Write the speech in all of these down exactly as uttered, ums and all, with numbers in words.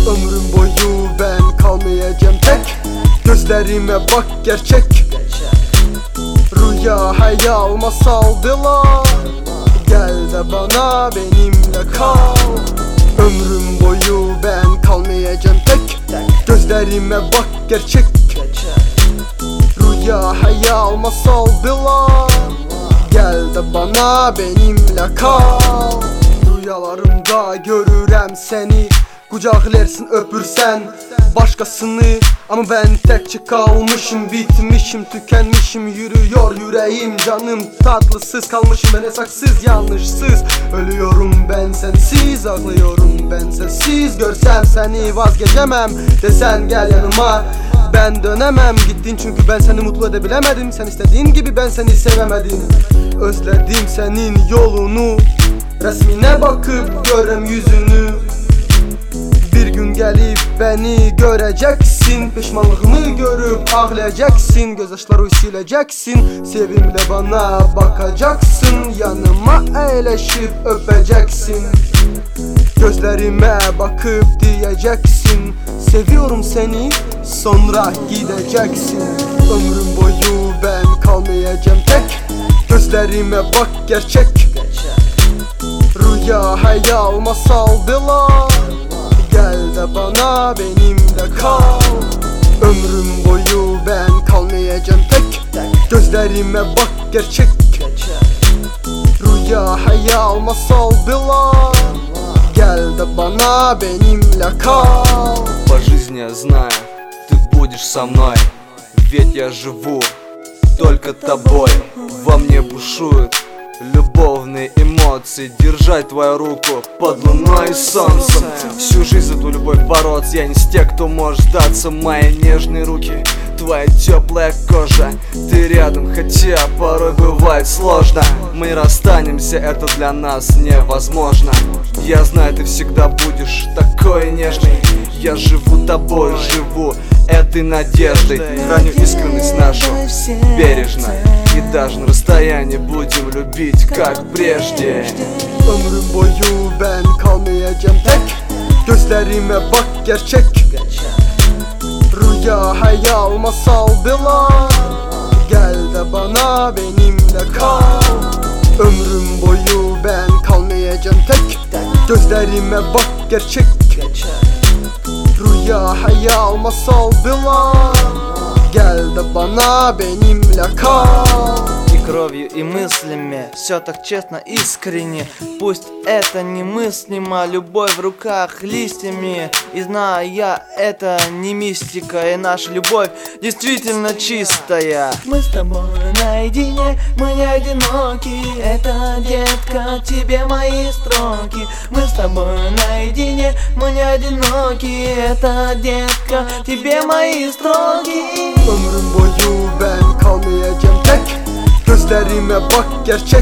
Ömrüm boyu ben kalmayacağım tek. Gözlerime bak gerçek. Rüya hayal masal bila. Gel de bana benimle kal. Ömrüm boyu ben kalmayacağım tek. Gözlerime bak gerçek. Rüya hayal masal bila. Gel de bana benimle kal. Rüyalarımda görürəm seni. Kucaklersin öpürsen başkasını. Ama ben tekçe kalmışım, bitmişim, tükenmişim. Yürüyor yüreğim, canım tatlısız kalmışım. Ben esaksız, yanlışsız ölüyorum ben sensiz. Ağlıyorum ben sensiz. Görsem seni vazgeçemem. Desen gel yanıma, ben dönemem. Gittin çünkü ben seni mutlu edebilemedim. Sen istediğin gibi ben seni sevemedim. Özledim senin yolunu. Resmine bakıp görem yüzünü. Bir gün gelip beni göreceksin. Pişmanlığımı görüp ağlayacaksın. Gözyaşları sileceksin. Sevimle bana bakacaksın. Yanıma eğleşip öpeceksin. Gözlerime bakıp diyeceksin: seviyorum seni, sonra gideceksin. Ömrüm boyu ben kalmayacağım tek. Gözlerime bak gerçek. Rüya hayal masal bila. Gel de bana benimle kal. Ömrüm boyu ben kalmayacağım tek. Gözlerime bak gerçek. Rüya hayal masal bila. Gel de bana benimle kal. По жизни я знаю, ты будешь со мной. Ведь я живу только тобой. Во мне бушуют любовные эмоции. Держать твою руку под луной и солнцем. Всю жизнь за твою любовь бороться. Я не с тех, кто может сдаться. Мои нежные руки, твоя теплая кожа. Ты рядом, хотя порой бывает сложно. Мы расстанемся, это для нас невозможно. Я знаю, ты всегда будешь такой нежный. Я живу тобой, живу этой надеждой. Храню искренность нашу бережно. И даже на расстоянии будем любить, как прежде. Ömrüm boyu ben kalmayacağım tek. Gözlerime bak gerçek. Rüya hayal masal bila. Gel de bana benimle kal. Ömrüm boyu ben kalmayacağım tek. Gözlerime bak gerçek. Rüya hayal masal bila. Gel de bana benimle kal. И кровью, и мыслями, все так честно, искренне. Пусть это немыслимо, любовь в руках листьями. И знаю я, это не мистика, и наша любовь действительно чистая. Мы с тобой наедине, мы не одиноки. Это, детка, тебе мои строки. Мы с тобой наедине, мы не одиноки. Это, детка, тебе мои строки. Ömrüm boyu ben kalmayacağım tek. Gözlerime bak gerçek.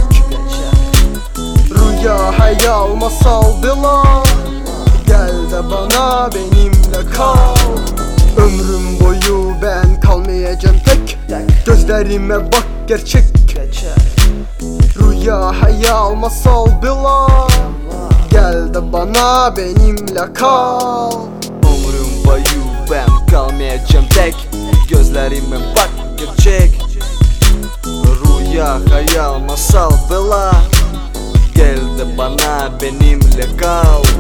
Rüya hayal masal bila. Gel de bana benimle kal. Ömrüm boyu ben kalmayacağım tek. Gözlerime bak gerçek. Rüya hayal masal bila. Gel de bana benimle kal. Ömrüm boyu ben kalmayacağım tek. Gözlerime bak gerçek. Rüya hayal masal bila. Gel de bana benimle kal.